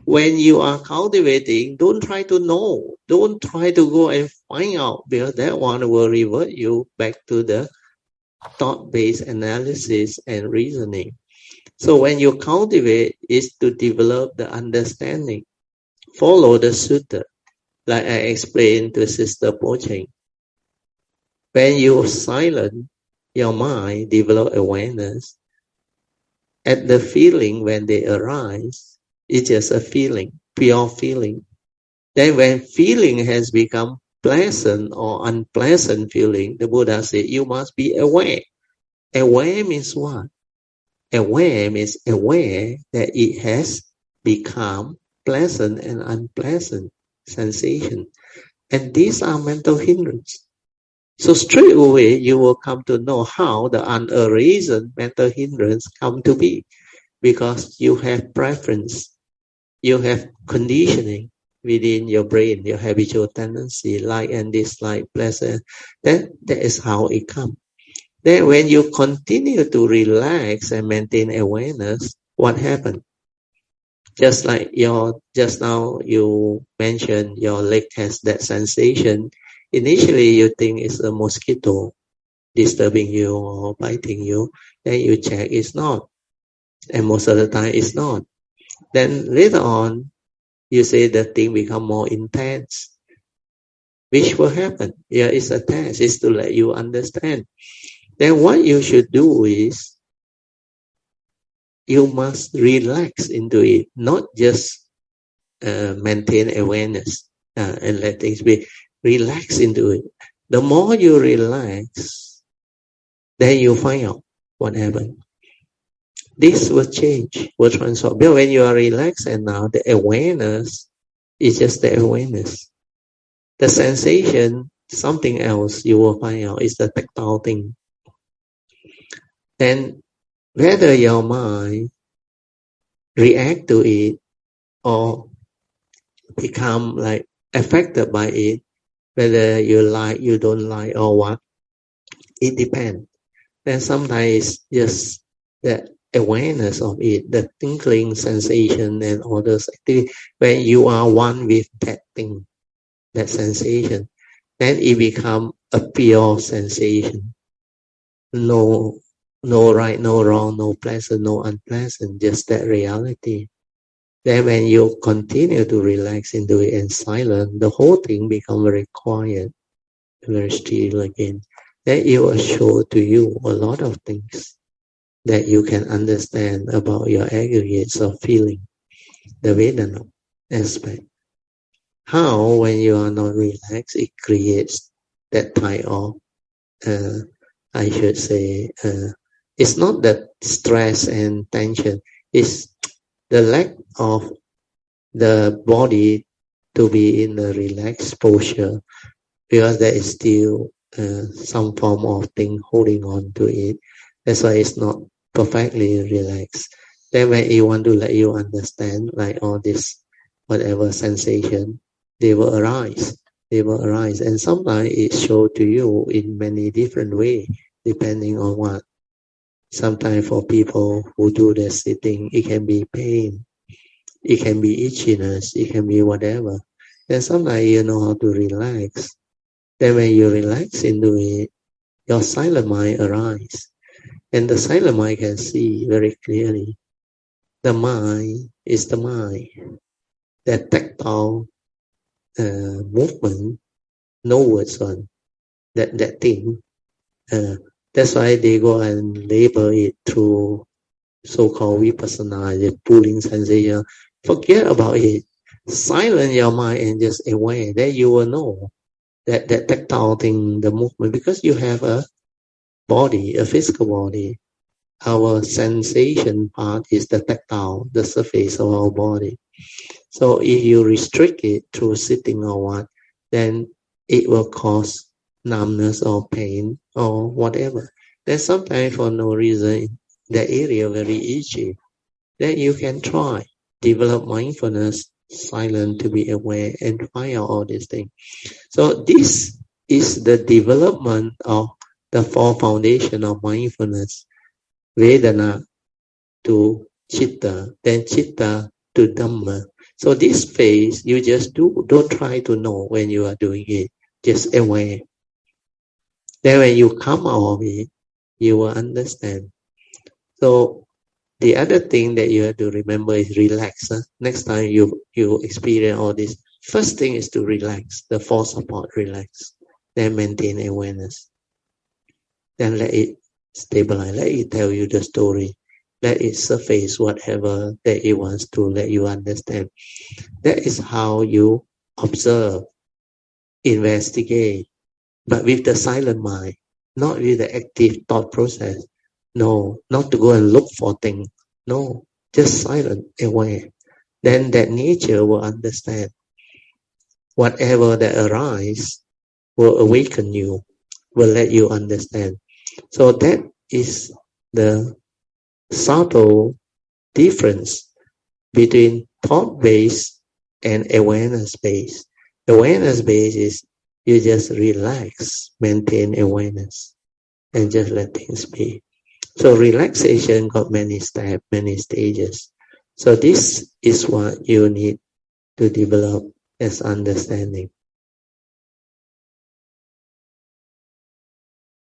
when you are cultivating, don't try to know. Don't try to go and find out, because that one will revert you back to the thought-based analysis and reasoning. So when you cultivate, is to develop the understanding. Follow the sutta, like I explained to Sister Pocheng. When you silent your mind, develop awareness. At the feeling when they arise, it's just a feeling, pure feeling. Then when feeling has become pleasant or unpleasant feeling, the Buddha said, you must be aware. Aware means what? Aware means aware that it has become pleasant and unpleasant sensation. And these are mental hindrance. So straight away, you will come to know how the unarisen mental hindrance come to be. Because you have preference, you have conditioning within your brain, your habitual tendency, like and dislike, pleasure. That is how it comes. Then when you continue to relax and maintain awareness, what happens? Just like just now you mentioned your leg has that sensation. Initially you think it's a mosquito disturbing you or biting you. Then you check it's not. And most of the time it's not. Then later on, you say the thing become more intense. Which will happen? Yeah, it's a test. It's to let you understand. Then what you should do is, you must relax into it, not just maintain awareness and let things be. Relax into it. The more you relax, then you find out what happened. This will change, will transform. But when you are relaxed and now the awareness is just the awareness. The sensation, something else you will find out is the tactile thing. Then whether your mind react to it or become like affected by it, whether you like, you don't like or what, it depends. Then sometimes just the awareness of it, the tingling sensation and all those activities, when you are one with that thing, that sensation, then it becomes a pure sensation. No right, no wrong, no pleasant, no unpleasant, just that reality. Then when you continue to relax into it and silent, the whole thing becomes very quiet, very still again. Then it will show to you a lot of things that you can understand about your aggregates of feeling, the Vedana aspect. How, when you are not relaxed, it creates that type of, I should say, it's not that stress and tension, it's the lack of the body to be in a relaxed posture, because there is still some form of thing holding on to it. That's why it's not perfectly relaxed. Then when you want to let you understand, like all this, whatever sensation, they will arise. They will arise. And sometimes it shows to you in many different ways, depending on what. Sometimes for people who do the sitting, it can be pain. It can be itchiness. It can be whatever. And sometimes you know how to relax. Then when you relax into it, your silent mind arises. And the silent mind can see very clearly. The mind is the mind. That tactile movement, no words on that thing. That's why they go and label it through so-called vipassana, the pulling sensation. Forget about it. Silence your mind and just aware. Then you will know that tactile thing, the movement, because you have a body, a physical body. Our sensation part is the tactile, the surface of our body. So if you restrict it through sitting or what, then it will cause numbness or pain or whatever. Then sometimes for no reason, the area very itchy. Then you can try, develop mindfulness, silent to be aware and find out all these things. So this is the development of the four foundation of mindfulness. Vedana to Chitta, then Chitta to Dhamma. So this phase, you just do. Don't try to know when you are doing it. Just aware. Then when you come out of it, you will understand. So the other thing that you have to remember is relax. Next time you experience all this, first thing is to relax. The force support, relax. Then maintain awareness. Then let it stabilize. Let it tell you the story. Let it surface whatever that it wants to let you understand. That is how you observe, investigate, but with the silent mind, not with the active thought process. No, not to go and look for things. No, just silent, aware. Then that nature will understand. Whatever that arises will awaken you, will let you understand. So that is the subtle difference between thought-based and awareness-based. Awareness-based is you just relax, maintain awareness, and just let things be. So relaxation got many steps, many stages. So this is what you need to develop as understanding.